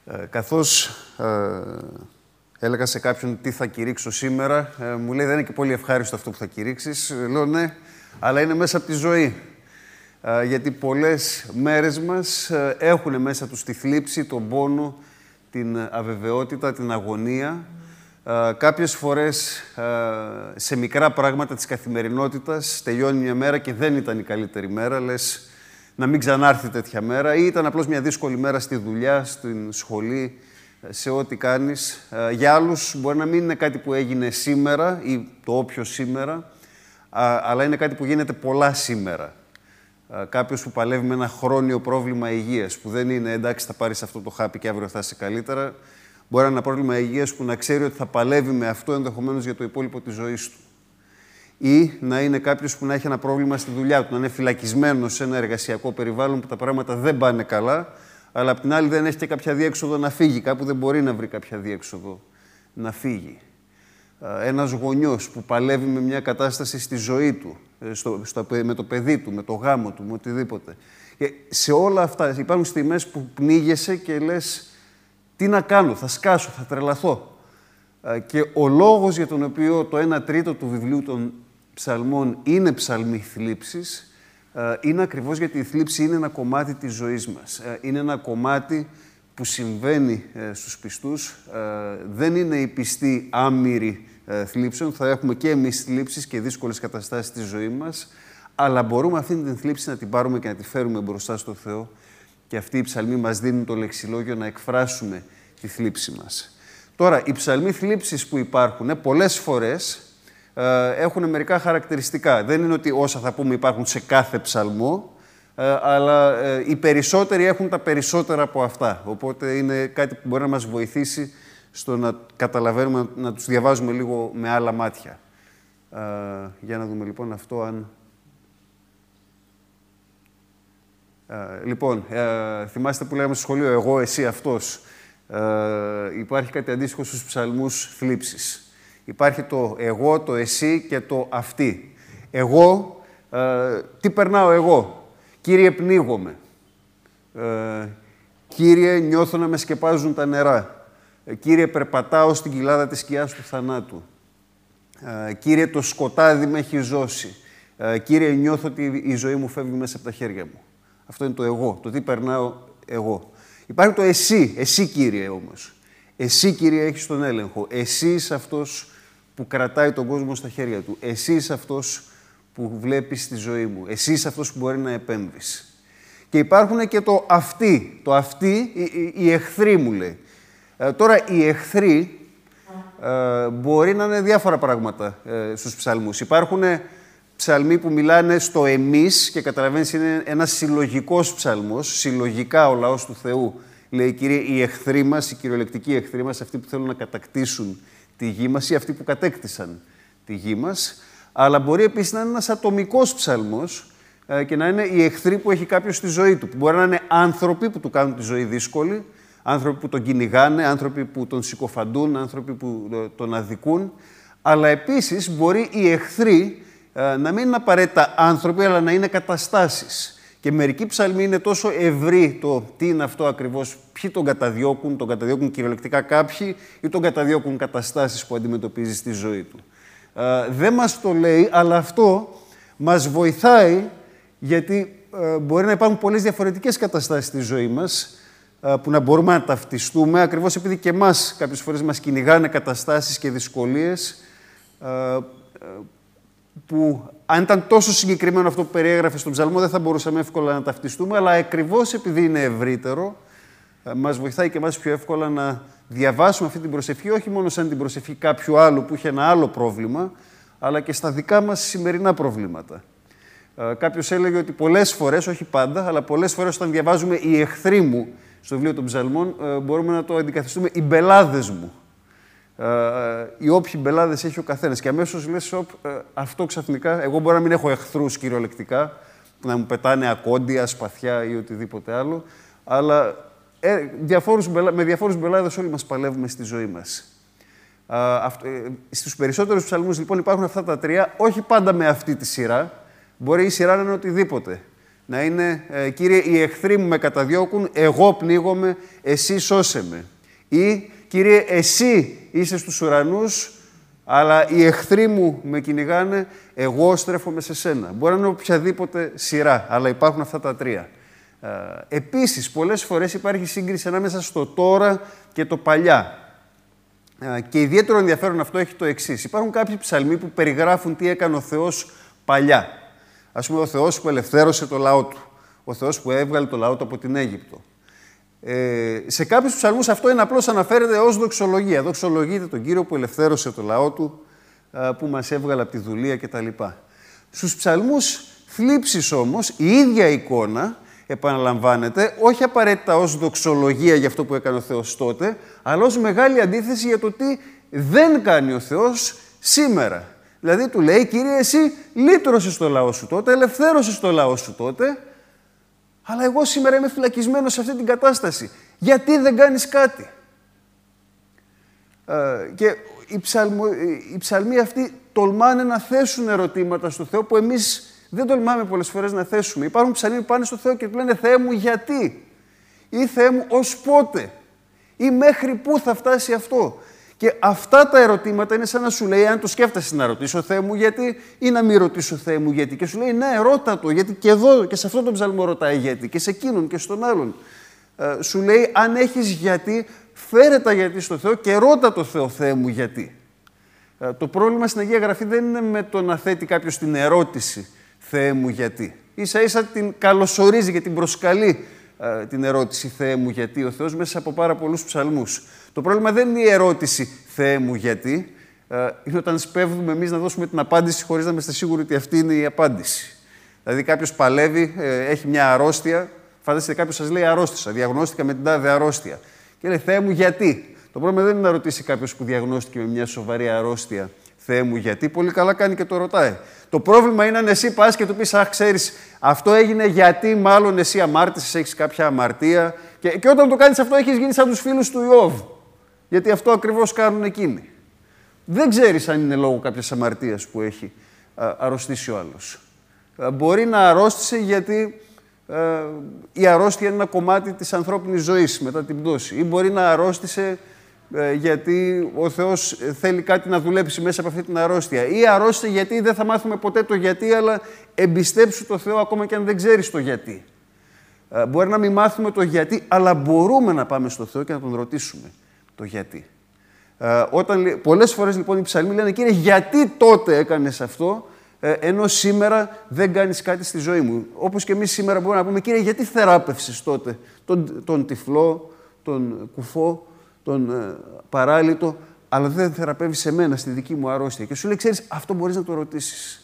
Καθώς έλεγα σε κάποιον τι θα κηρύξω σήμερα, μου λέει δεν είναι και πολύ ευχάριστο αυτό που θα κηρύξεις. Λέω ναι, αλλά είναι μέσα από τη ζωή. Γιατί πολλές μέρες μας έχουν μέσα τους τη θλίψη, τον πόνο, την αβεβαιότητα, την αγωνία. Κάποιες φορές σε μικρά πράγματα της καθημερινότητας τελειώνει μια μέρα και δεν ήταν η καλύτερη μέρα. Λες να μην ξανάρθει τέτοια μέρα ή ήταν απλώς μια δύσκολη μέρα στη δουλειά, στην σχολή, σε ό,τι κάνεις. Για άλλους μπορεί να μην είναι κάτι που έγινε σήμερα ή το όποιο σήμερα, αλλά είναι κάτι που γίνεται πολλά σήμερα. Κάποιος που παλεύει με ένα χρόνιο πρόβλημα υγείας, που δεν είναι εντάξει θα πάρεις αυτό το χάπι και αύριο θα είσαι καλύτερα. Μπορεί να είναι ένα πρόβλημα υγείας που να ξέρει ότι θα παλεύει με αυτό ενδεχομένως για το υπόλοιπο της ζωής του. Ή να είναι κάποιος που να έχει ένα πρόβλημα στη δουλειά του, να είναι φυλακισμένος σε ένα εργασιακό περιβάλλον που τα πράγματα δεν πάνε καλά, αλλά απ' την άλλη δεν έχει και κάποια διέξοδο να φύγει, κάπου δεν μπορεί να βρει κάποια διέξοδο να φύγει. Ένας γονιός που παλεύει με μια κατάσταση στη ζωή του, με το παιδί του, με το γάμο του, με οτιδήποτε. Και σε όλα αυτά υπάρχουν στιγμές που πνίγεσαι και λες τι να κάνω, θα σκάσω, θα τρελαθώ. Και ο λόγος για τον οποίο το 1/3 του βιβλίου των ψαλμών είναι ψαλμοί θλίψης, είναι ακριβώς γιατί η θλίψη είναι ένα κομμάτι της ζωής μας. Είναι ένα κομμάτι που συμβαίνει στους πιστούς. Δεν είναι οι πιστοί άμυροι θλίψεων. Θα έχουμε και εμείς θλίψεις και δύσκολες καταστάσεις στη ζωή μας, αλλά μπορούμε αυτή την θλίψη να την πάρουμε και να τη φέρουμε μπροστά στο Θεό. Και αυτοί οι ψαλμοί μας δίνουν το λεξιλόγιο να εκφράσουμε τη θλίψη μας. Τώρα, οι ψαλμοί θλίψης που υπάρχουν πολλές φορές έχουν μερικά χαρακτηριστικά. Δεν είναι ότι όσα θα πούμε υπάρχουν σε κάθε ψαλμό, αλλά οι περισσότεροι έχουν τα περισσότερα από αυτά. Οπότε είναι κάτι που μπορεί να μας βοηθήσει στο να καταλαβαίνουμε, να τους διαβάζουμε λίγο με άλλα μάτια. Για να δούμε λοιπόν αυτό αν... Λοιπόν, θυμάστε που λέγαμε στο σχολείο εγώ, εσύ, αυτός. Υπάρχει κάτι αντίστοιχο στους ψαλμούς θλίψης. Υπάρχει το εγώ, το εσύ και το αυτή. Εγώ, τι περνάω εγώ. Κύριε, πνίγομαι. Κύριε, νιώθω να με σκεπάζουν τα νερά. Κύριε, περπατάω στην κοιλάδα της σκιάς του θανάτου. Κύριε, το σκοτάδι με έχει ζώσει. Κύριε, νιώθω ότι η ζωή μου φεύγει μέσα από τα χέρια μου. Αυτό είναι το εγώ, το τι περνάω εγώ. Υπάρχει το εσύ, εσύ Κύριε όμως. Εσύ Κύριε έχεις τον έλεγχο. Εσύ είσαι αυτός που κρατάει τον κόσμο στα χέρια του. Εσύ είσαι αυτός που βλέπεις τη ζωή μου. Εσύ είσαι αυτός που μπορεί να επέμβεις. Και υπάρχουν και το αυτοί. Το αυτοί, οι εχθροί μου λέει. Τώρα οι εχθροί μπορεί να είναι διάφορα πράγματα στους ψαλμούς. Υπάρχουν ψαλμοί που μιλάνε στο εμείς και καταλαβαίνεις είναι ένας συλλογικός ψαλμός. Συλλογικά ο λαός του Θεού λέει Κύριε, οι εχθροί μας, οι κυριολεκτικοί εχθροί μας, αυτοί που θέλουν να κατακτήσουν τη γη μας ή αυτοί που κατέκτησαν τη γη μας. Αλλά μπορεί επίσης να είναι ένας ατομικός ψαλμός και να είναι οι εχθροί που έχει κάποιος στη ζωή του. Που μπορεί να είναι άνθρωποι που του κάνουν τη ζωή δύσκολη, άνθρωποι που τον κυνηγάνε, άνθρωποι που τον συκοφαντούν, άνθρωποι που τον αδικούν. Αλλά επίσης μπορεί οι εχθροί να μην είναι απαραίτητα άνθρωποι, αλλά να είναι καταστάσεις. Και μερικοί ψαλμοί είναι τόσο ευρύ το τι είναι αυτό ακριβώς, ποιοι τον καταδιώκουν κυριολεκτικά κάποιοι ή τον καταδιώκουν καταστάσεις που αντιμετωπίζει στη ζωή του. Δεν μας το λέει, αλλά αυτό μας βοηθάει γιατί μπορεί να υπάρχουν πολλές διαφορετικές καταστάσεις στη ζωή μας που να μπορούμε να ταυτιστούμε, ακριβώς επειδή και εμάς κάποιες φορές μας κυνηγάνε καταστάσεις και δυσκολίες που αν ήταν τόσο συγκεκριμένο αυτό που περιέγραφε στον ψαλμό δεν θα μπορούσαμε εύκολα να ταυτιστούμε, αλλά ακριβώς επειδή είναι ευρύτερο μας βοηθάει και εμάς πιο εύκολα να διαβάσουμε αυτή την προσευχή, όχι μόνο σαν την προσευχή κάποιου άλλου που είχε ένα άλλο πρόβλημα, αλλά και στα δικά μας σημερινά προβλήματα. Κάποιος έλεγε ότι πολλές φορές, όχι πάντα, αλλά πολλές φορές όταν διαβάζουμε «Οι εχθροί μου» στο βιβλίο των ψαλμών, μπορούμε να το αντικαθιστούμε «Οι μπελάδες μου». Οι όποιοι μπελάδες έχει ο καθένας. Και αμέσως λες, αυτό ξαφνικά, εγώ μπορεί να μην έχω εχθρούς κυριολεκτικά, που να μου πετάνε ακόντια, σπαθιά ή οτιδήποτε άλλο, αλλά με διαφόρους μπελάδες όλοι μας παλεύουμε στη ζωή μας. Στους περισσότερους ψαλμούς λοιπόν υπάρχουν αυτά τα τρία, όχι πάντα με αυτή τη σειρά. Μπορεί η σειρά να είναι οτιδήποτε. Να είναι «Κύριε, οι εχθροί μου με καταδιώκουν, εγώ πνίγομαι, εσύ σώσε με». Ή «Κύριε, εσύ είσαι στους ουρανούς, αλλά οι εχθροί μου με κυνηγάνε, εγώ στρέφομαι σε σένα». Μπορεί να είναι οποιαδήποτε σειρά, αλλά υπάρχουν αυτά τα τρία. Επίσης, πολλές φορές υπάρχει σύγκριση ανάμεσα στο τώρα και το παλιά. Και ιδιαίτερο ενδιαφέρον αυτό έχει το εξής. Υπάρχουν κάποιοι ψαλμοί που περιγράφουν τι έκανε ο Θεός παλιά. Ας πούμε, ο Θεός που ελευθέρωσε το λαό του. Ο Θεός που έβγαλε το λαό του από την Αίγυπτο. Σε κάποιους ψαλμούς αυτό είναι απλώς αναφέρεται ως δοξολογία. Δοξολογείται τον Κύριο που ελευθέρωσε το λαό του, που μας έβγαλε από τη δουλεία κτλ. Στους ψαλμούς θλίψης όμως, η ίδια εικόνα επαναλαμβάνεται, όχι απαραίτητα ως δοξολογία για αυτό που έκανε ο Θεός τότε, αλλά ως μεγάλη αντίθεση για το τι δεν κάνει ο Θεός σήμερα. Δηλαδή του λέει, Κύριε, εσύ λύτρωσες το λαό σου τότε, ελευθέρωσες το λαό σου τότε, αλλά εγώ σήμερα είμαι φυλακισμένος σε αυτή την κατάσταση. Γιατί δεν κάνεις κάτι? Και οι ψαλμοί αυτοί τολμάνε να θέσουν ερωτήματα στο Θεό που εμείς δεν τολμάμε πολλές φορές να θέσουμε. Υπάρχουν ψαλμοί που πάνε στο Θεό και του λένε «Θεέ μου, γιατί?» ή «Θεέ μου, ως πότε?» ή «Μέχρι πού θα φτάσει αυτό?» Και αυτά τα ερωτήματα είναι σαν να σου λέει, αν το σκέφτεσαι να ρωτήσω «Θεέ μου, γιατί?» ή να μην ρωτήσω «Θεέ μου, γιατί?» Και σου λέει «Ναι, ρώτα το, γιατί και εδώ και σε αυτόν τον ψαλμό ρωτάει γιατί και σε εκείνον και στον άλλον». Σου λέει «Αν έχεις γιατί, φέρε τα γιατί στο Θεό και ρώτα το Θεό, Θεέ μου, γιατί?» Το πρόβλημα στην Αγία Γραφή δεν είναι με το να θέτει κάποιος την ερώτηση «Θεέ μου, γιατί?» Ίσα-ίσα την καλωσορίζει και την προσκαλεί την ερώτηση «Θεέ μου, γιατί?» ο Θεός μέσα από πάρα πολλούς ψαλμούς. Το πρόβλημα δεν είναι η ερώτηση «Θεέ μου, γιατί?» είναι όταν σπέβδουμε εμείς να δώσουμε την απάντηση χωρίς να είμαστε σίγουροι ότι αυτή είναι η απάντηση. Δηλαδή κάποιος παλεύει, έχει μια αρρώστια, φανταστείτε κάποιος σας λέει «Αρρώστησα, διαγνώστηκα με την τάδε αρρώστια». Και λέει «Θεέ μου, γιατί?» Το πρόβλημα δεν είναι να ρωτήσει κάποιος που διαγνώστηκε με μια σοβαρή αρρώστια «Θεέ μου, γιατί?» Πολύ καλά κάνει και το ρωτάει. Το πρόβλημα είναι αν εσύ πας και του πεις «Αχ, ξέρεις, αυτό έγινε γιατί μάλλον εσύ αμάρτησες, έχεις κάποια αμαρτία». Και όταν το κάνεις αυτό έχεις γίνει σαν τους φίλους του Ιώβ. Γιατί αυτό ακριβώς κάνουν εκείνοι. Δεν ξέρεις αν είναι λόγω κάποιας αμαρτίας που έχει αρρωστήσει ο άλλος. Μπορεί να αρρώστησε γιατί η αρρώστια είναι ένα κομμάτι της ανθρώπινης ζωής μετά την πτώση. Ή μπορεί να αρρώστησε γιατί ο Θεός θέλει κάτι να δουλέψει μέσα από αυτή την αρρώστια. Ή αρρώστησε γιατί δεν θα μάθουμε ποτέ το γιατί, αλλά εμπιστέψου το Θεό ακόμα και αν δεν ξέρεις το γιατί. Μπορεί να μην μάθουμε το γιατί, αλλά μπορούμε να πάμε στο Θεό και να τον ρωτήσουμε το γιατί. Πολλές φορές λοιπόν οι ψαλμοί λένε «Κύριε, γιατί τότε έκανες αυτό, ενώ σήμερα δεν κάνεις κάτι στη ζωή μου?» Όπως και εμείς σήμερα μπορούμε να πούμε «Κύριε, γιατί θεράπευσες τότε τον τυφλό, τον κουφό, τον παράλυτο, αλλά δεν θεραπεύεις εμένα στη δική μου αρρώστια?» Και σου λέει «Ξέρεις, αυτό μπορείς να το ρωτήσεις».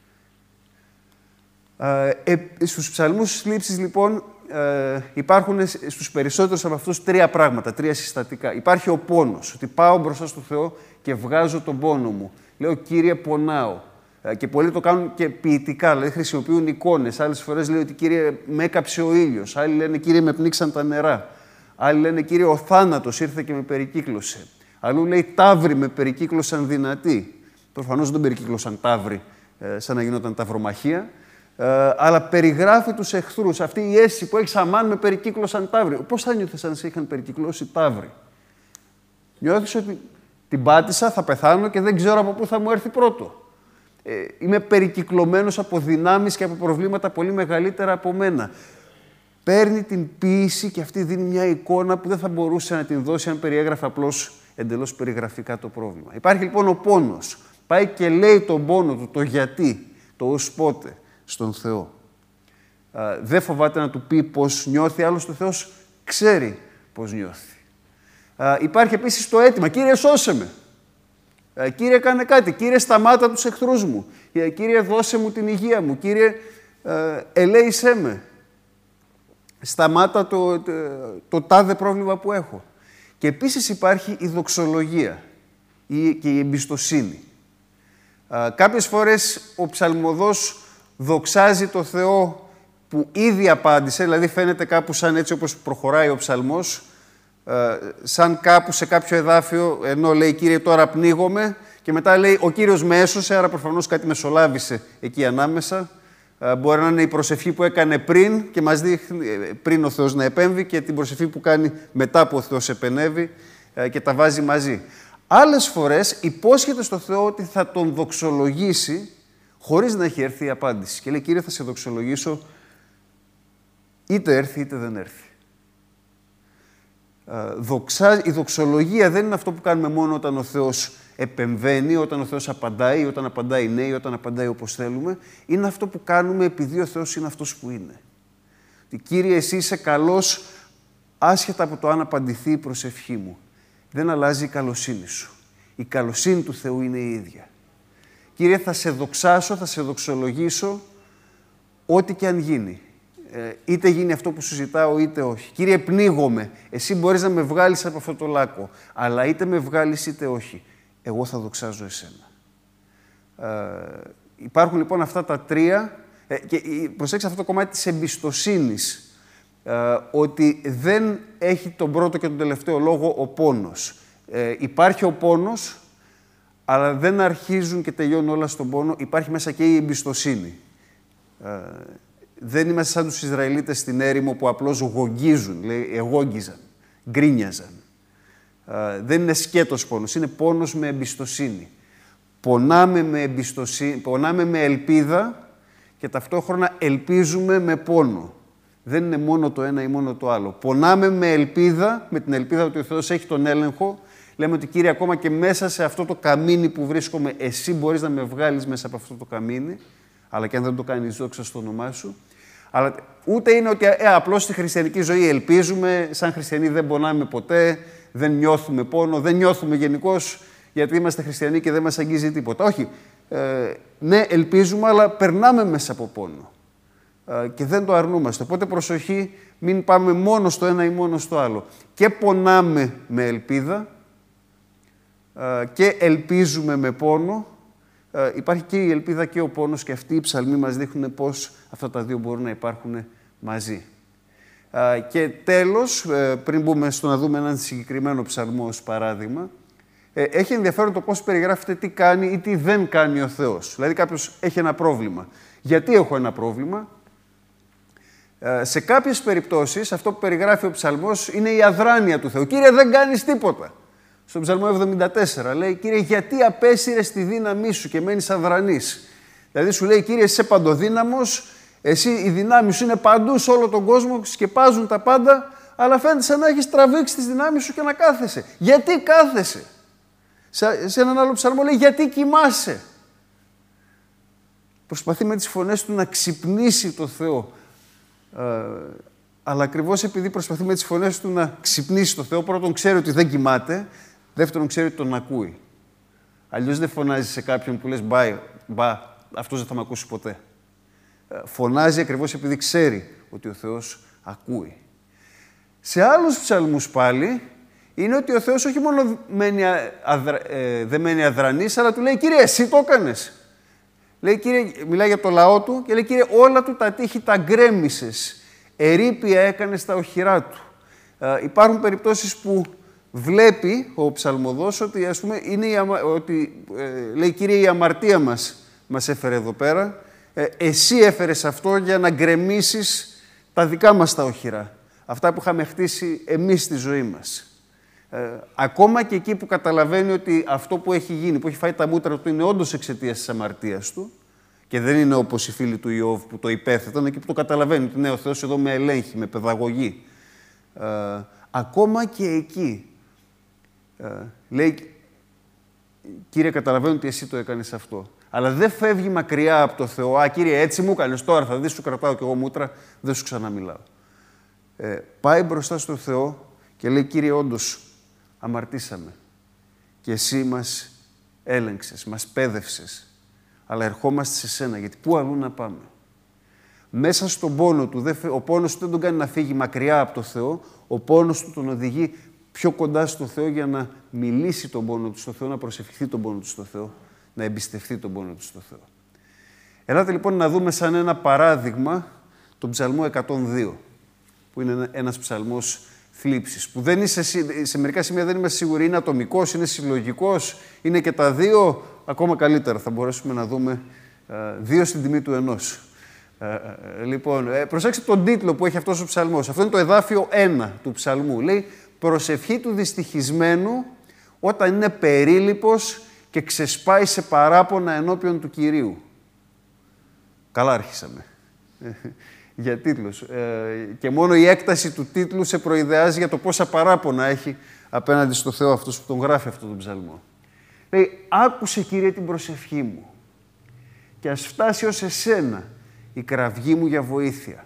Στους ψαλμούς θλίψης λοιπόν υπάρχουν στους περισσότερους από αυτούς τρία πράγματα, τρία συστατικά. Υπάρχει ο πόνος, ότι πάω μπροστά στο Θεό και βγάζω τον πόνο μου. Λέω «Κύριε, πονάω». Και πολλοί το κάνουν και ποιητικά, δηλαδή χρησιμοποιούν εικόνες. Άλλες φορές λέει ότι «Κύριε, με έκαψε ο ήλιος». Άλλοι λένε «Κύριε, με πνίξαν τα νερά». Άλλοι λένε «Κύριε, ο θάνατος ήρθε και με περικύκλωσε». Αλλού λέει «Ταύροι με περικύκλωσαν δυνατοί». Προφανώς δεν τον περικύκλωσαν ταύροι, σαν να γινόταν ταυρομαχία. Αλλά περιγράφει τους εχθρούς. Αυτή η αίσθηση που έχεις «Αμάν με περικύκλωσαν ταύροι». Πώς θα νιώθεις αν σε είχαν περικυκλώσει ταύροι? Νιώθεις ότι την πάτησα, θα πεθάνω και δεν ξέρω από πού θα μου έρθει πρώτο. Είμαι περικυκλωμένος από δυνάμεις και από προβλήματα πολύ μεγαλύτερα από μένα. Παίρνει την ποίηση και αυτή δίνει μια εικόνα που δεν θα μπορούσε να την δώσει αν περιέγραφε απλώς εντελώς περιγραφικά το πρόβλημα. Υπάρχει λοιπόν ο πόνος. Πάει και λέει τον πόνο του, το γιατί, το ως πότε, στον Θεό. Δεν φοβάται να του πει πώς νιώθει, άλλωστε ο Θεός ξέρει πώς νιώθει. Υπάρχει επίσης το αίτημα, «Κύριε, σώσε με». «Κύριε, κάνε κάτι». «Κύριε, σταμάτα τους εχθρούς μου». «Κύριε, δώσε μου την υγεία μου». «Κύριε, ελέησέ με». «Σταμάτα το τάδε πρόβλημα που έχω». Και επίσης υπάρχει η δοξολογία και η εμπιστοσύνη. Κάποιες φορές ο ψαλμοδός δοξάζει το Θεό που ήδη απάντησε, δηλαδή φαίνεται κάπου σαν έτσι όπως προχωράει ο ψαλμός, σαν κάπου σε κάποιο εδάφιο, ενώ λέει «Κύριε, τώρα πνίγομαι», και μετά λέει «Ο Κύριος με έσωσε», άρα προφανώς κάτι μεσολάβησε εκεί ανάμεσα. Μπορεί να είναι η προσευχή που έκανε πριν και μας δείχνει πριν ο Θεός να επέμβει και την προσευχή που κάνει μετά που ο Θεός επενεύει και τα βάζει μαζί. Άλλες φορές υπόσχεται στο Θεό ότι θα τον δοξολογήσει χωρίς να έχει έρθει η απάντηση. Και λέει, Κύριε, θα σε δοξολογήσω είτε έρθει είτε δεν έρθει. Η δοξολογία δεν είναι αυτό που κάνουμε μόνο όταν ο Θεός επεμβαίνει, όταν ο Θεός απαντάει, όταν απαντάει ναι, όταν απαντάει όπως θέλουμε. Είναι αυτό που κάνουμε επειδή ο Θεός είναι αυτός που είναι. Κύριε, εσύ είσαι καλός άσχετα από το αν απαντηθεί η προσευχή μου. Δεν αλλάζει η καλοσύνη σου. Η καλοσύνη του Θεού είναι η ίδια. Κύριε, θα σε δοξάσω, θα σε δοξολογήσω ό,τι και αν γίνει. Είτε γίνει αυτό που σου ζητάω, είτε όχι. Κύριε, πνίγομαι. Εσύ μπορείς να με βγάλεις από αυτό το λάκκο. Αλλά είτε με βγάλεις, είτε όχι. Εγώ θα δοξάζω εσένα. Υπάρχουν λοιπόν αυτά τα τρία. Και προσέξτε αυτό το κομμάτι της εμπιστοσύνης. Ότι δεν έχει τον πρώτο και τον τελευταίο λόγο ο πόνος. Υπάρχει ο πόνος, αλλά δεν αρχίζουν και τελειώνουν όλα στον πόνο. Υπάρχει μέσα και η εμπιστοσύνη. Δεν είμαστε σαν τους Ισραηλίτες στην έρημο που απλώς γογγίζουν, λέει, εγόγγιζαν, γκρίνιαζαν. Δεν είναι σκέτος πόνος, είναι πόνος με εμπιστοσύνη. Πονάμε με εμπιστοσύνη, πονάμε με ελπίδα και ταυτόχρονα ελπίζουμε με πόνο. Δεν είναι μόνο το ένα ή μόνο το άλλο. Πονάμε με ελπίδα, με την ελπίδα ότι ο Θεός έχει τον έλεγχο. Λέμε ότι, Κύριε, ακόμα και μέσα σε αυτό το καμίνι που βρίσκομαι, εσύ μπορείς να με βγάλεις μέσα από αυτό το καμίνι, αλλά και αν δεν το κάνεις, δόξα στο όνομά σου. Αλλά ούτε είναι ότι απλώς στη χριστιανική ζωή ελπίζουμε, σαν χριστιανοί δεν πονάμε ποτέ, δεν νιώθουμε πόνο, δεν νιώθουμε γενικώς γιατί είμαστε χριστιανοί και δεν μας αγγίζει τίποτα. Όχι. Ναι, ελπίζουμε, αλλά περνάμε μέσα από πόνο. Και δεν το αρνούμαστε. Οπότε προσοχή, μην πάμε μόνο στο ένα ή μόνο στο άλλο. Και πονάμε με ελπίδα και ελπίζουμε με πόνο. Υπάρχει και η ελπίδα και ο πόνος και αυτοί οι ψαλμοί μας δείχνουν πώς αυτά τα δύο μπορούν να υπάρχουν μαζί. Και τέλος, πριν μπούμε στο να δούμε έναν συγκεκριμένο ψαλμό ως παράδειγμα, έχει ενδιαφέρον το πώς περιγράφεται τι κάνει ή τι δεν κάνει ο Θεός. Δηλαδή κάποιος έχει ένα πρόβλημα. Γιατί έχω ένα πρόβλημα? Σε κάποιες περιπτώσεις αυτό που περιγράφει ο ψαλμός είναι η αδράνεια του Θεού. Κύριε, δεν κάνεις τίποτα. Στον ψαλμό 74 λέει, Κύριε, γιατί απέσυρες τη δύναμή σου και μένεις αδρανής? Δηλαδή σου λέει, Κύριε, είσαι παντοδύναμος, εσύ η δυνάμει σου είναι παντού σε όλο τον κόσμο, σκεπάζουν τα πάντα, αλλά φαίνεται σαν να έχεις τραβήξει τις δυνάμεις σου και να κάθεσαι. Γιατί κάθεσαι? Σε έναν άλλο ψαλμό λέει, γιατί κοιμάσαι? Προσπαθεί με τις φωνές του να ξυπνήσει το Θεό. Αλλά ακριβώς επειδή προσπαθεί με τις φωνές του να ξυπνήσει το Θεό, πρώτον ξέρει ότι δεν κοιμάται, δεύτερον ξέρει ότι τον ακούει. Αλλιώς δεν φωνάζει σε κάποιον που λες μπα, αυτός δεν θα με ακούσει ποτέ. Φωνάζει ακριβώς επειδή ξέρει ότι ο Θεός ακούει. Σε άλλους ψαλμούς πάλι είναι ότι ο Θεός όχι μόνο δεν μένει αδρανής, αλλά του λέει, Κύριε, εσύ το έκανες. Λέει, Κύριε, μιλάει για το λαό του και λέει, Κύριε, όλα του τα τείχη τα γκρέμισες. Ερείπια έκανες τα οχυρά του. Υπάρχουν περιπτώσεις που βλέπει ο ψαλμοδός ότι, ας πούμε, λέει, Κύριε, η αμαρτία μας έφερε εδώ πέρα. Εσύ έφερες αυτό για να γκρεμίσεις τα δικά μας τα οχυρά. Αυτά που είχαμε χτίσει εμείς στη ζωή μας. Ακόμα και εκεί που καταλαβαίνει ότι αυτό που έχει γίνει, που έχει φάει τα μούτρα του, είναι όντως εξαιτίας της αμαρτίας του και δεν είναι όπως οι φίλοι του Ιώβ που το υπέθεταν, εκεί που το καταλαβαίνει ότι ναι, ο Θεός εδώ με ελέγχει, με παιδαγωγεί. Ακόμα και εκεί λέει, Κύριε, καταλαβαίνω ότι εσύ το έκανες αυτό. Αλλά δεν φεύγει μακριά από το Θεό. Κύριε, έτσι μου έκανες, τώρα θα δεις, σου κρατάω κι εγώ μούτρα, δεν σου ξαναμιλάω. Πάει μπροστά στο Θεό και λέει, Κύριε, όντως αμαρτήσαμε. Και εσύ μας έλεγξες, μας πέδευσες. Αλλά ερχόμαστε σε σένα, γιατί πού αλλού να πάμε? Μέσα στον πόνο του, ο πόνος του δεν τον κάνει να φύγει μακριά από το Θεό, ο πόνος του τον οδηγεί πιο κοντά στο Θεό για να μιλήσει τον πόνο του στο Θεό, να προσευχηθεί τον πόνο του στο Θεό, να εμπιστευτεί τον πόνο του στο Θεό. Ελάτε λοιπόν να δούμε σαν ένα παράδειγμα τον ψαλμό 102, που είναι ένας ψαλμός θλίψης, που δεν είσαι, σε μερικά σημεία δεν είμαι σίγουροι, είναι ατομικός, είναι συλλογικός, είναι και τα δύο, ακόμα καλύτερα θα μπορέσουμε να δούμε δύο στην τιμή του ενός. Λοιπόν, προσέξτε τον τίτλο που έχει αυτός ο ψαλμός. Αυτό είναι το εδάφιο 1 του ψαλμού. Λέει «Προσευχή του δυστυχισμένου όταν είναι περίλυπος και ξεσπάει σε παράπονα ενώπιον του Κυρίου». Καλά άρχισαμε. Για τίτλους. Και μόνο η έκταση του τίτλου σε προειδεάζει για το πόσα παράπονα έχει απέναντι στο Θεό αυτός που τον γράφει αυτόν τον ψαλμό. Λέει, άκουσε Κύριε την προσευχή μου και ας φτάσει ως εσένα η κραυγή μου για βοήθεια.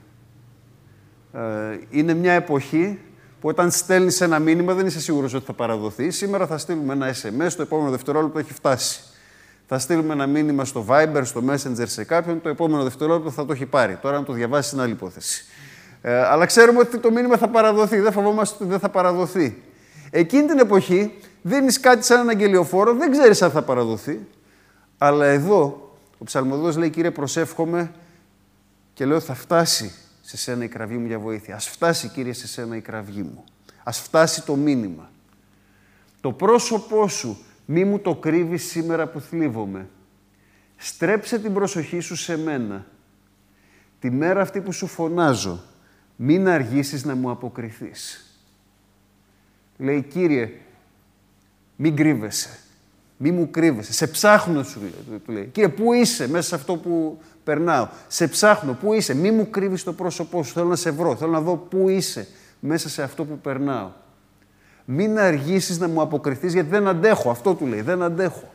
Είναι μια εποχή που όταν στέλνεις ένα μήνυμα δεν είσαι σίγουρος ότι θα παραδοθεί. Σήμερα θα στείλουμε ένα SMS, το επόμενο δευτερόλεπτο έχει φτάσει. Θα στείλουμε ένα μήνυμα στο Viber, στο Messenger σε κάποιον, το επόμενο δευτερόλεπτο θα το έχει πάρει. Τώρα αν το διαβάσει είναι άλλη υπόθεση. Αλλά ξέρουμε ότι το μήνυμα θα παραδοθεί, δεν φοβόμαστε ότι δεν θα παραδοθεί. Εκείνη την εποχή δίνεις κάτι σαν ένα αγγελιοφόρο, δεν ξέρεις αν θα παραδοθεί. Αλλά εδώ ο ψαλμοδός λέει, Κύριε προσεύχομαι και λέω θα φτάσει σε σένα η κραυγή μου για βοήθεια. Ας φτάσει Κύριε σε σένα η κραυγή μου. Ας φτάσει το μήνυμα. Το πρόσωπό σου μη μου το κρύβεις σήμερα που θλίβομαι. Στρέψε την προσοχή σου σε μένα. Τη μέρα αυτή που σου φωνάζω, μην αργήσεις να μου αποκριθείς. Λέει, Κύριε, μην κρύβεσαι. Μη μου κρύβεσαι. Σε ψάχνω, σου λέει. Κύριε, πού είσαι μέσα σε αυτό που περνάω. Σε ψάχνω. Πού είσαι. Μη μου κρύβεις το πρόσωπό σου. Θέλω να σε βρω. Θέλω να δω πού είσαι μέσα σε αυτό που περνάω. Μην αργήσεις να μου αποκριθείς γιατί δεν αντέχω. Αυτό του λέει. Δεν αντέχω.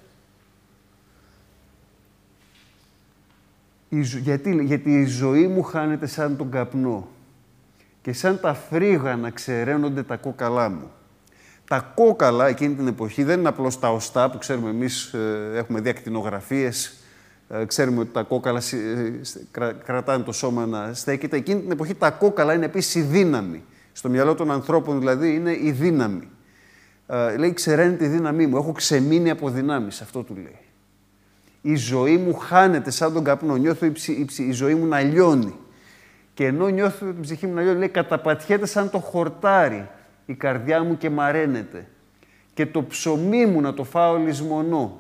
Γιατί η ζωή μου χάνεται σαν τον καπνό και σαν τα φρύγανα ξεραίνονται τα κόκαλά μου. Τα κόκαλα εκείνη την εποχή δεν είναι απλώς τα οστά που ξέρουμε εμείς, έχουμε δει ακτινογραφίες, ξέρουμε ότι τα κόκαλα κρατάνε το σώμα να στέκεται. Εκείνη την εποχή τα κόκαλα είναι επίσης η δύναμη. Στο μυαλό των ανθρώπων δηλαδή είναι η δύναμη. Λέει, ξεραίνει τη δύναμή μου, έχω ξεμείνει από δυνάμεις, αυτό του λέει. Η ζωή μου χάνεται σαν τον καπνό, νιώθω η ζωή μου να λιώνει. Και ενώ νιώθω την ψυχή μου να λιώνει, λέει, καταπατιέται σαν το χορτάρι η καρδιά μου και μαραίνεται. Και το ψωμί μου να το φάω λησμονώ.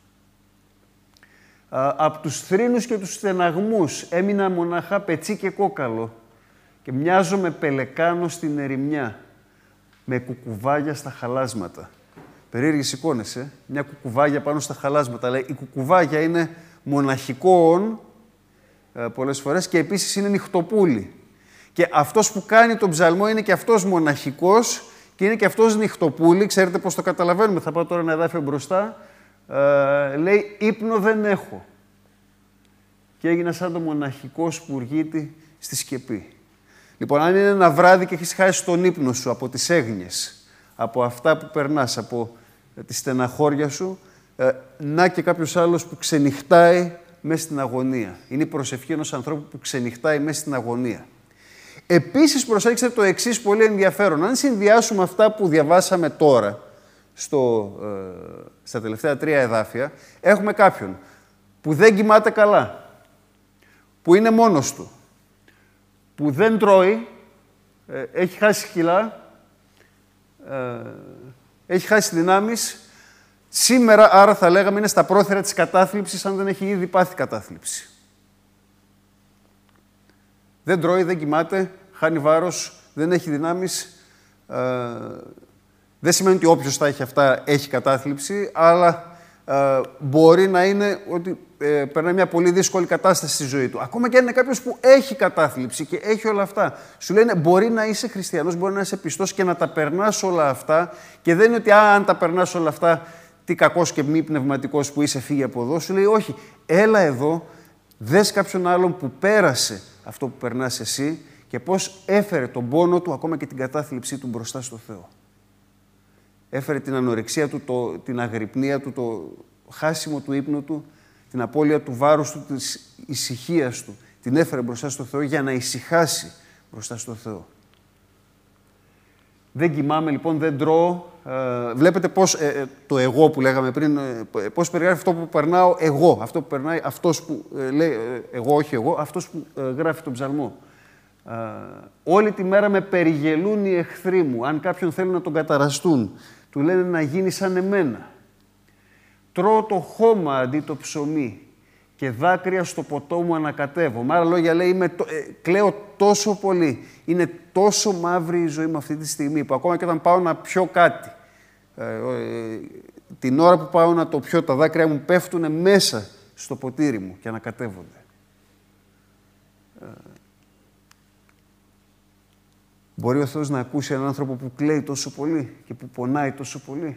Απ' τους θρήνους και τους στεναγμούς έμεινα μοναχά πετσί και κόκαλο και μοιάζω με πελεκάνο στην ερημιά, με κουκουβάγια στα χαλάσματα. Περίεργες εικόνες, μια κουκουβάγια πάνω στα χαλάσματα. Αλλά η κουκουβάγια είναι μοναχικό όν, πολλές φορές, και επίσης είναι νυχτοπούλη. Και αυτός που κάνει τον ψαλμό είναι και αυτός μοναχικός και είναι και αυτός νυχτοπούλη. Ξέρετε πώς το καταλαβαίνουμε, θα πάω τώρα ένα εδάφιο μπροστά. Λέει, ύπνο δεν έχω. Και έγινα σαν το μοναχικό σπουργίτη στη σκεπή. Λοιπόν, αν είναι ένα βράδυ και έχεις χάσει τον ύπνο σου από τις έγνοιες, από αυτά που περνάς, από τη στεναχώρια σου, να και κάποιος άλλος που ξενυχτάει μέσα στην αγωνία. Είναι η προσευχή ενός ανθρώπου που ξενυχτάει μέσα στην αγωνία. Επίσης, προσέξτε το εξής πολύ ενδιαφέρον. Αν συνδυάσουμε αυτά που διαβάσαμε τώρα, στα τελευταία 3 εδάφια, έχουμε κάποιον που δεν κοιμάται καλά, που είναι μόνος του, που δεν τρώει, έχει χάσει κιλά, έχει χάσει δυνάμεις. Σήμερα, άρα θα λέγαμε, είναι στα πρόθυρα της κατάθλιψης, αν δεν έχει ήδη πάθει κατάθλιψη. Δεν τρώει, δεν κοιμάται, χάνει βάρος, δεν έχει δυνάμεις. Δεν σημαίνει ότι όποιος τα έχει αυτά έχει κατάθλιψη, αλλά μπορεί να είναι ότι περνάει μια πολύ δύσκολη κατάσταση στη ζωή του. Ακόμα και αν είναι κάποιος που έχει κατάθλιψη και έχει όλα αυτά. Σου λένε μπορεί να είσαι χριστιανός, μπορεί να είσαι πιστός και να τα περνάς όλα αυτά, και δεν είναι ότι αν τα περνάς όλα αυτά, τι κακός και μη πνευματικός που είσαι, φύγει από εδώ. Σου λέει όχι, έλα εδώ, δες κάποιον άλλον που πέρασε αυτό που περνάς εσύ και πώς έφερε τον πόνο του, ακόμα και την κατάθλιψή του μπροστά στο Θεό. Έφερε την ανορεξία του, την αγρυπνία του, το χάσιμο του ύπνου του, την απώλεια του βάρους του, της ησυχίας του. Την έφερε μπροστά στο Θεό για να ησυχάσει μπροστά στο Θεό. Δεν κοιμάμαι λοιπόν, δεν τρώω. Βλέπετε πώς το εγώ που λέγαμε πριν, πώς περιγράφει αυτό που περνάω εγώ. Αυτό που περνάει αυτός που λέει εγώ, όχι εγώ, αυτός που γράφει τον ψαλμό. Όλη τη μέρα με περιγελούν οι εχθροί μου. Αν κάποιον θέλουν να τον καταραστούν, του λένε να γίνει σαν εμένα. Τρώω το χώμα αντί το ψωμί και δάκρυα στο ποτό μου ανακατεύω. Με άλλα λόγια λέει, κλαίω τόσο πολύ. Είναι τόσο μαύρη η ζωή μου αυτή τη στιγμή, που ακόμα και όταν πάω να πιω κάτι, την ώρα που πάω να το πιω, τα δάκρυα μου πέφτουν μέσα στο ποτήρι μου και ανακατεύονται. Μπορεί ο Θεός να ακούσει έναν άνθρωπο που κλαίει τόσο πολύ και που πονάει τόσο πολύ?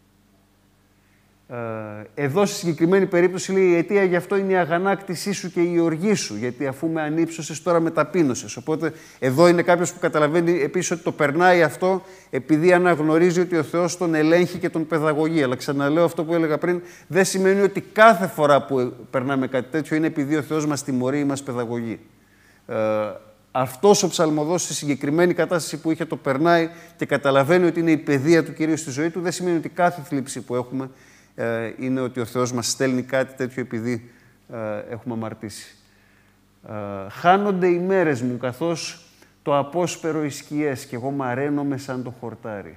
Εδώ, στη συγκεκριμένη περίπτωση, λέει, η αιτία γι' αυτό είναι η αγανάκτησή σου και η οργή σου, γιατί αφού με ανύψωσες, τώρα με ταπείνωσες. Οπότε, εδώ είναι κάποιος που καταλαβαίνει επίσης ότι το περνάει αυτό επειδή αναγνωρίζει ότι ο Θεός τον ελέγχει και τον παιδαγωγεί. Αλλά ξαναλέω αυτό που έλεγα πριν, δεν σημαίνει ότι κάθε φορά που περνάμε κάτι τέτοιο είναι επειδή ο Θεός μας τιμωρεί ή μας παιδαγωγεί. Αυτός ο ψαλμοδός στη συγκεκριμένη κατάσταση που είχε το περνάει και καταλαβαίνει ότι είναι η παιδεία του Κυρίου στη ζωή του, δεν σημαίνει ότι κάθε θλίψη που έχουμε είναι ότι ο Θεός μας στέλνει κάτι τέτοιο επειδή έχουμε αμαρτήσει. Χάνονται οι μέρες μου καθώς το απόσπερο οι σκιές και εγώ μαραίνομαι σαν το χορτάρι.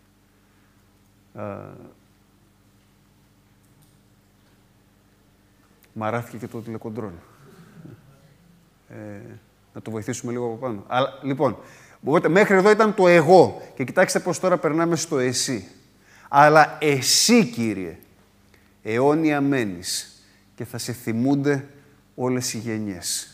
Μαράθηκε και το τηλεκοντρόλ. Να το βοηθήσουμε λίγο από πάνω. Αλλά, λοιπόν, μέχρι εδώ ήταν το εγώ. Και κοιτάξτε πώς τώρα περνάμε στο εσύ. Αλλά εσύ, Κύριε, αιώνια μένεις και θα σε θυμούνται όλες οι γενιές.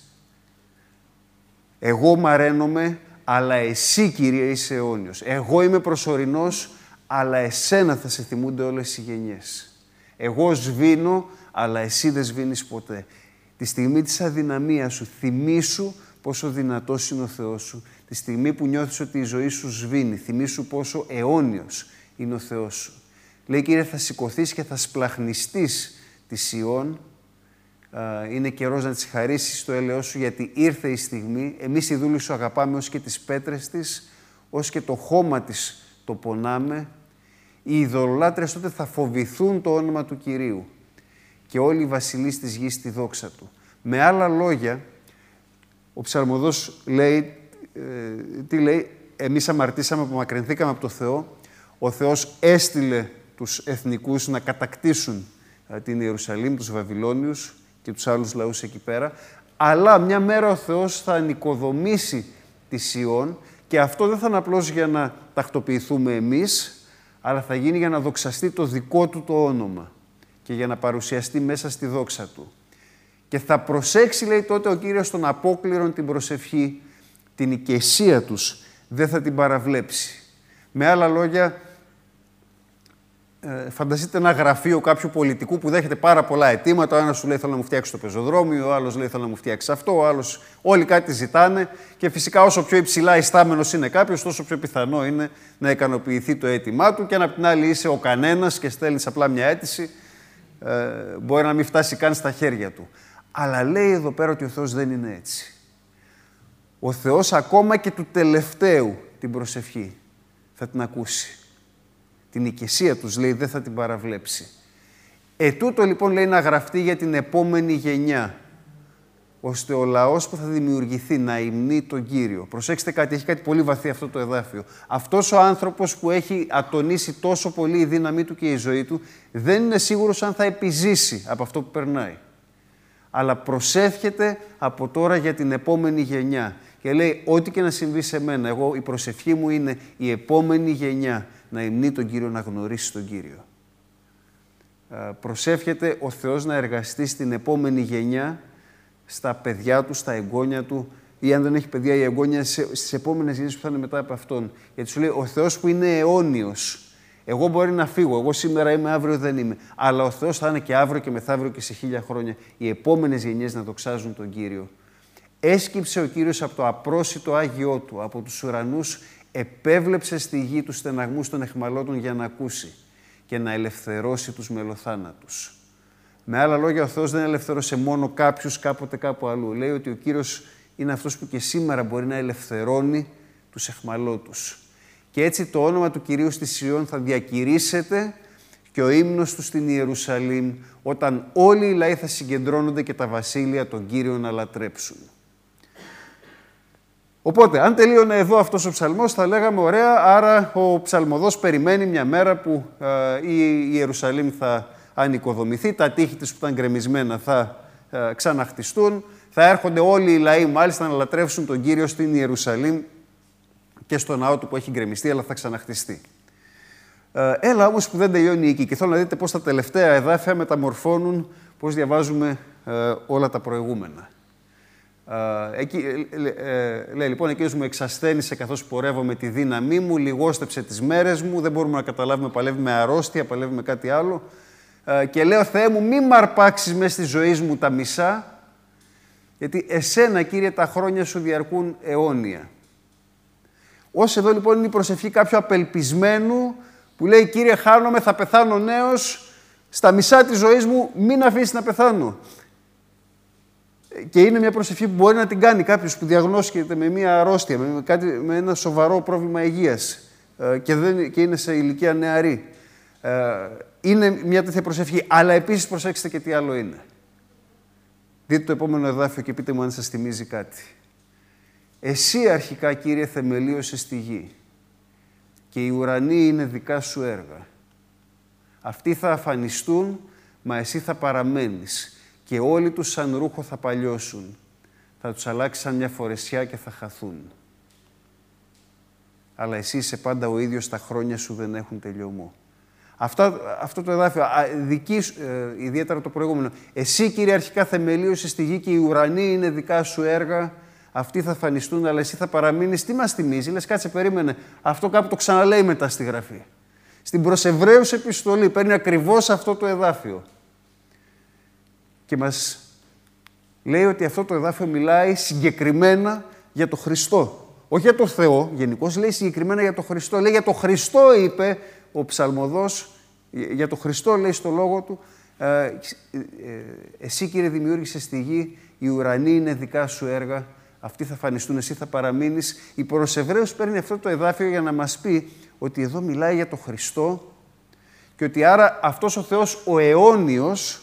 Εγώ μαραίνομαι, αλλά εσύ, Κύριε, είσαι αιώνιος. Εγώ είμαι προσωρινός, αλλά εσένα θα σε θυμούνται όλες οι γενιές. Εγώ σβήνω, αλλά εσύ δεν σβήνεις ποτέ. Τη στιγμή της αδυναμίας σου, θυμήσου πόσο δυνατός είναι ο Θεός σου. Τη στιγμή που νιώθεις ότι η ζωή σου σβήνει, θυμήσου πόσο αιώνιος είναι ο Θεός σου. Λέει, Κύριε, θα σηκωθείς και θα σπλαχνιστείς τη Σιών. Είναι καιρός να της χαρίσεις το έλεος σου, γιατί ήρθε η στιγμή. Εμείς οι δούλοι σου αγαπάμε ως και τις πέτρες της, ως και το χώμα της το πονάμε. Οι ειδωλολάτρες τότε θα φοβηθούν το όνομα του Κυρίου και όλοι οι βασιλείς της γης τη δόξα του. Με άλλα λόγια, ο ψαλμοδός λέει, τι λέει, εμείς αμαρτήσαμε, απομακρυνθήκαμε από το Θεό, ο Θεός έστειλε τους εθνικούς να κατακτήσουν την Ιερουσαλήμ, τους Βαβυλώνιους και τους άλλους λαούς εκεί πέρα, αλλά μια μέρα ο Θεός θα ανοικοδομήσει τη Σιών και αυτό δεν θα είναι απλώς για να τακτοποιηθούμε εμείς, αλλά θα γίνει για να δοξαστεί το δικό του το όνομα και για να παρουσιαστεί μέσα στη δόξα του. Και θα προσέξει, λέει, τότε ο Κύριος των απόκληρων την προσευχή, την οικεσία τους, δεν θα την παραβλέψει. Με άλλα λόγια, φανταστείτε ένα γραφείο κάποιου πολιτικού που δέχεται πάρα πολλά αιτήματα. Ο ένας σου λέει θέλω να μου φτιάξει το πεζοδρόμιο, ο άλλος λέει θέλω να μου φτιάξει αυτό, ο άλλος. Όλοι κάτι ζητάνε και φυσικά όσο πιο υψηλά ιστάμενος είναι κάποιος, τόσο πιο πιθανό είναι να ικανοποιηθεί το αίτημά του. Και αν απ' την άλλη είσαι ο κανένας και στέλνεις απλά μια αίτηση, μπορεί να μην φτάσει καν στα χέρια του. Αλλά λέει εδώ πέρα ότι ο Θεός δεν είναι έτσι. Ο Θεός ακόμα και του τελευταίου την προσευχή θα την ακούσει. Την οικεσία τους, λέει, δεν θα την παραβλέψει. Τούτο λοιπόν, λέει, να γραφτεί για την επόμενη γενιά, ώστε ο λαός που θα δημιουργηθεί να υμνεί τον Κύριο. Προσέξτε κάτι, έχει κάτι πολύ βαθύ αυτό το εδάφιο. Αυτός ο άνθρωπος που έχει ατονίσει τόσο πολύ η δύναμή του και η ζωή του, δεν είναι σίγουρος αν θα επιζήσει από αυτό που περνάει. Αλλά προσεύχεται από τώρα για την επόμενη γενιά. Και λέει, ό,τι και να συμβεί σε μένα, η προσευχή μου είναι η επόμενη γενιά να υμνεί τον Κύριο, να γνωρίσει τον Κύριο. Προσεύχεται ο Θεός να εργαστεί στην επόμενη γενιά, στα παιδιά του, στα εγγόνια του, ή αν δεν έχει παιδιά ή εγγόνια, στις επόμενες γενιές που θα είναι μετά από αυτόν. Γιατί σου λέει, ο Θεός που είναι αιώνιος. Εγώ μπορεί να φύγω, εγώ σήμερα είμαι, αύριο δεν είμαι. Αλλά ο Θεός θα είναι και αύριο και μεθαύριο και σε 1000 χρόνια. Οι επόμενες γενιές να δοξάζουν τον Κύριο. Έσκυψε ο Κύριος από το απρόσιτο Άγιό του, από τους ουρανούς, επέβλεψε στη γη τους στεναγμούς των αιχμαλώτων για να ακούσει και να ελευθερώσει τους μελοθάνατους. Με άλλα λόγια, ο Θεός δεν ελευθέρωσε μόνο κάποιους κάποτε κάπου αλλού. Λέει ότι ο Κύριος είναι αυτός που και σήμερα μπορεί να ελευθερώνει τους αιχμαλώτους. Και έτσι το όνομα του Κυρίου στη Σιών θα διακηρύσσεται και ο ύμνος του στην Ιερουσαλήμ, όταν όλοι οι λαοί θα συγκεντρώνονται και τα βασίλεια τον Κύριο να λατρέψουν. Οπότε, αν τελείωνε εδώ αυτός ο ψαλμός, θα λέγαμε ωραία, άρα ο ψαλμοδός περιμένει μια μέρα που η Ιερουσαλήμ θα ανοικοδομηθεί, τα τείχη της που ήταν γκρεμισμένα θα ξαναχτιστούν. Θα έρχονται όλοι οι λαοί μάλιστα να λατρεύσουν τον Κύριο στην Ιερουσαλήμ και στο ναό του που έχει γκρεμιστεί, αλλά θα ξαναχτιστεί. Έλα όμως που δεν τελειώνει εκεί και θέλω να δείτε πώς τα τελευταία εδάφια μεταμορφώνουν, πώς διαβάζουμε όλα τα προηγούμενα. Λέει λοιπόν, εκείνος μου εξασθένησε καθώς πορεύω με τη δύναμή μου, λιγόστεψε τις μέρες μου, δεν μπορούμε να καταλάβουμε, παλεύει με αρρώστια, παλεύει με κάτι άλλο. Και λέω, Θεέ μου, μη μ' αρπάξεις μέσα στη ζωή μου τα μισά, γιατί εσένα, Κύριε, τα χρόνια σου διαρκούν αιώνια. Ως εδώ λοιπόν είναι η προσευχή κάποιου απελπισμένου που λέει, Κύριε, χάνομαι, θα πεθάνω νέος, στα μισά της ζωής μου μην αφήσεις να πεθάνω. Και είναι μια προσευχή που μπορεί να την κάνει κάποιος που διαγνώσκεται με μια αρρώστια, με ένα σοβαρό πρόβλημα υγείας και είναι σε ηλικία νεαρή. Είναι μια τέτοια προσευχή, αλλά επίσης προσέξτε και τι άλλο είναι. Δείτε το επόμενο εδάφιο και πείτε μου αν σας θυμίζει κάτι. Εσύ αρχικά, Κύριε, θεμελίωσες τη γη και οι ουρανοί είναι δικά σου έργα. Αυτοί θα αφανιστούν, μα εσύ θα παραμένεις και όλοι τους σαν ρούχο θα παλιώσουν. Θα τους αλλάξει σαν μια φορεσιά και θα χαθούν. Αλλά εσύ είσαι πάντα ο ίδιος, τα χρόνια σου δεν έχουν τελειωμό. Αυτό το εδάφιο, ιδιαίτερα το προηγούμενο. Εσύ, Κύριε, αρχικά θεμελίωσες τη γη και οι ουρανοί είναι δικά σου έργα. Αυτοί θα φανιστούν, αλλά εσύ θα παραμείνεις. Τι μας θυμίζει, λες, κάτσε, περίμενε. Αυτό κάπου το ξαναλέει μετά στη Γραφή. Στην προς Εβραίους επιστολή παίρνει ακριβώς αυτό το εδάφιο. Και μας λέει ότι αυτό το εδάφιο μιλάει συγκεκριμένα για το Χριστό. Όχι για το Θεό, γενικώς λέει συγκεκριμένα για το Χριστό. Λέει για το Χριστό, είπε ο ψαλμοδός, για το Χριστό λέει στο λόγο του, εσύ, Κύριε, δημιούργησες τη γη, οι ουρανοί είναι δικά σου έργα, αυτοί θα φανιστούν, εσύ θα παραμείνεις. Η προς Εβραίους παίρνει αυτό το εδάφιο για να μας πει ότι εδώ μιλάει για το Χριστό και ότι άρα αυτός ο Θεός ο αιώνιος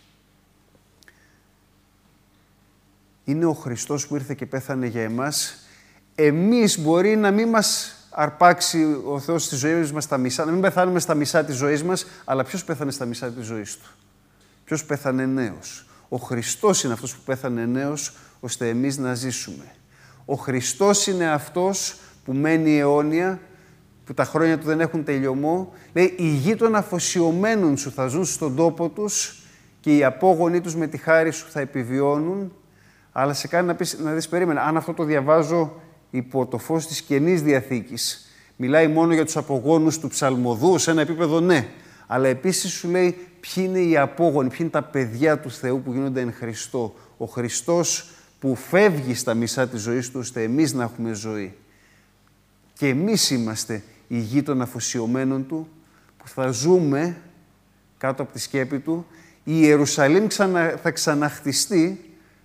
είναι ο Χριστός που ήρθε και πέθανε για εμάς. Εμείς μπορεί να μην μας αρπάξει ο Θεός στη ζωή μας στα μισά, να μην πεθάνουμε στα μισά της ζωής μας, αλλά ποιος πέθανε στα μισά της ζωής του? Ποιος πέθανε νέος? Ο Χριστός είναι αυτός που πέθανε νέος, ώστε εμείς να ζήσουμε. Ο Χριστός είναι αυτός που μένει αιώνια, που τα χρόνια του δεν έχουν τελειωμό. Λέει, η γη των αφοσιωμένων σου θα ζουν στον τόπο τους και οι απόγονοί τους με τη χάρη σου θα επιβιώνουν. Αλλά σε κάνει να δεις, περίμενα, αν αυτό το διαβάζω υπό το φως της Καινής Διαθήκης, μιλάει μόνο για τους απογόνους του ψαλμοδού, σε ένα επίπεδο ναι. Αλλά επίσης σου λέει ποιοι είναι οι απόγονοι, ποιοι είναι τα παιδιά του Θεού που γίνονται εν Χριστώ. Ο Χριστός που φεύγει στα μισά της ζωής του, ώστε εμείς να έχουμε ζωή. Και εμείς είμαστε η γη των αφοσιωμένων του, που θα ζούμε κάτω από τη σκέπη του. Η Ιερουσαλήμ θα ξαναχτιστεί,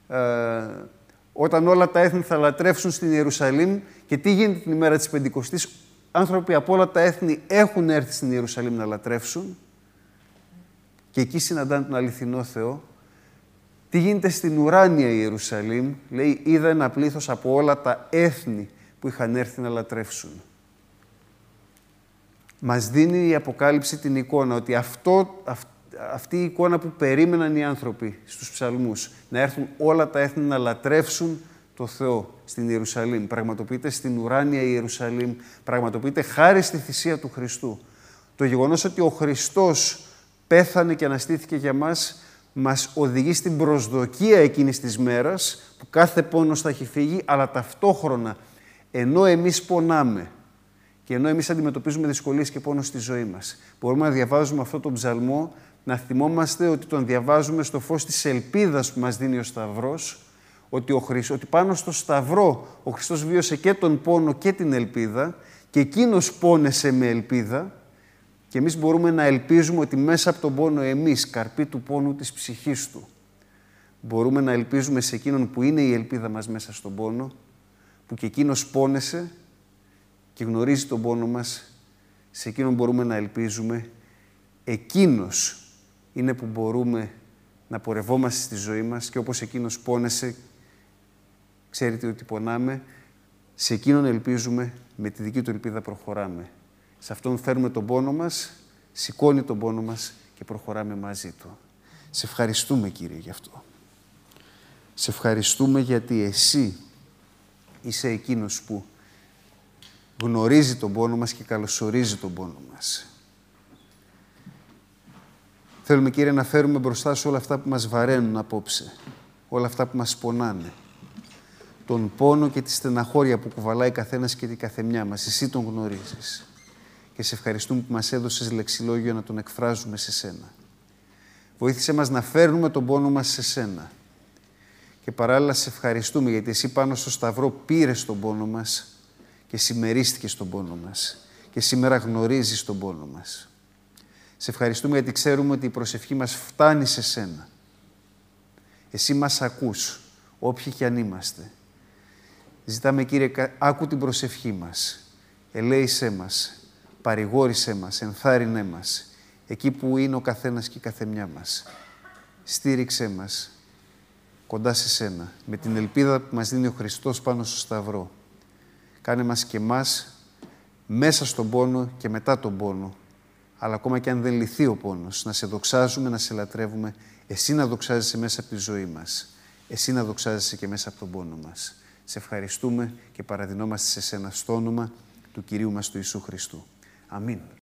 όταν όλα τα έθνη θα λατρεύσουν στην Ιερουσαλήμ. Και τι γίνεται την ημέρα της Πεντηκοστής? Άνθρωποι από όλα τα έθνη έχουν έρθει στην Ιερουσαλήμ να λατρεύσουν και εκεί συναντάνε τον αληθινό Θεό. Τι γίνεται στην ουράνια Ιερουσαλήμ? Λέει, είδα ένα πλήθος από όλα τα έθνη που είχαν έρθει να λατρεύσουν. Μας δίνει η Αποκάλυψη την εικόνα ότι αυτή η εικόνα που περίμεναν οι άνθρωποι στους ψαλμούς, να έρθουν όλα τα έθνη να λατρεύσουν το Θεό στην Ιερουσαλήμ, πραγματοποιείται στην ουράνια Ιερουσαλήμ, πραγματοποιείται χάρη στη θυσία του Χριστού. Το γεγονός ότι ο Χριστός πέθανε και αναστήθηκε για μας οδηγεί στην προσδοκία εκείνης της μέρας, που κάθε πόνος θα έχει φύγει, αλλά ταυτόχρονα, ενώ εμείς πονάμε και ενώ εμείς αντιμετωπίζουμε δυσκολίες και πόνο στη ζωή μας, μπορούμε να διαβάζουμε αυτό τον ψαλμό, να θυμόμαστε ότι τον διαβάζουμε στο φως της ελπίδας που μας δίνει ο Σταυρός, ότι πάνω στο Σταυρό ο Χριστός βίωσε και τον πόνο και την ελπίδα και εκείνος πόνεσε με ελπίδα και εμείς μπορούμε να ελπίζουμε ότι μέσα από τον πόνο εμείς, καρποί του πόνου της ψυχής του, μπορούμε να ελπίζουμε σε εκείνον που είναι η ελπίδα μας μέσα στον πόνο, που και εκείνος πόνεσε και γνωρίζει τον πόνο μας, σε εκείνον μπορούμε να ελπίζουμε. Εκείνος είναι που μπορούμε να πορευόμαστε στη ζωή μας και όπως εκείνος πόνεσε, ξέρετε ότι πονάμε, σε εκείνον ελπίζουμε, με τη δική του ελπίδα προχωράμε. Σε αυτόν φέρνουμε τον πόνο μας, σηκώνει τον πόνο μας και προχωράμε μαζί του. Σε ευχαριστούμε, Κύριε, γι' αυτό. Σε ευχαριστούμε γιατί Εσύ είσαι εκείνος που γνωρίζει τον πόνο μας και καλωσορίζει τον πόνο μας. Θέλουμε, Κύριε, να φέρουμε μπροστά Σου όλα αυτά που μας βαραίνουν απόψε, όλα αυτά που μας πονάνε, τον πόνο και τη στεναχώρια που κουβαλάει καθένας και τη καθεμιά μας. Εσύ τον γνωρίζεις. Και σε ευχαριστούμε που μας έδωσες λεξιλόγιο να τον εκφράζουμε σε Σένα. Βοήθησέ μας να φέρνουμε τον πόνο μας σε Σένα. Και παράλληλα σε ευχαριστούμε γιατί Εσύ πάνω στο Σταυρό πήρες τον πόνο μας και συμμερίστηκες τον πόνο μας. Και σήμερα γνωρίζεις τον πόνο μας. Σε ευχαριστούμε γιατί ξέρουμε ότι η προσευχή μας φτάνει σε Σένα. Εσύ μας ακούς, όποιοι κι αν είμαστε. Ζητάμε, Κύριε, άκου την προσευχή μας. Ελέησέ μας, παρηγόρησέ μας, ενθάρρυνέ μας, εκεί που είναι ο καθένας και η καθεμιά μας. Στήριξέ μας κοντά σε Σένα, με την ελπίδα που μας δίνει ο Χριστός πάνω στο Σταυρό. Κάνε μας και εμάς μέσα στον πόνο και μετά τον πόνο, αλλά ακόμα και αν δεν λυθεί ο πόνος, να Σε δοξάζουμε, να Σε λατρεύουμε, Εσύ να δοξάζεσαι μέσα από τη ζωή μας, Εσύ να δοξάζεσαι και μέσα από τον πόνο μας. Σε ευχαριστούμε και παραδεινόμαστε σε Σένα στο όνομα του Κυρίου μας του Ιησού Χριστού. Αμήν.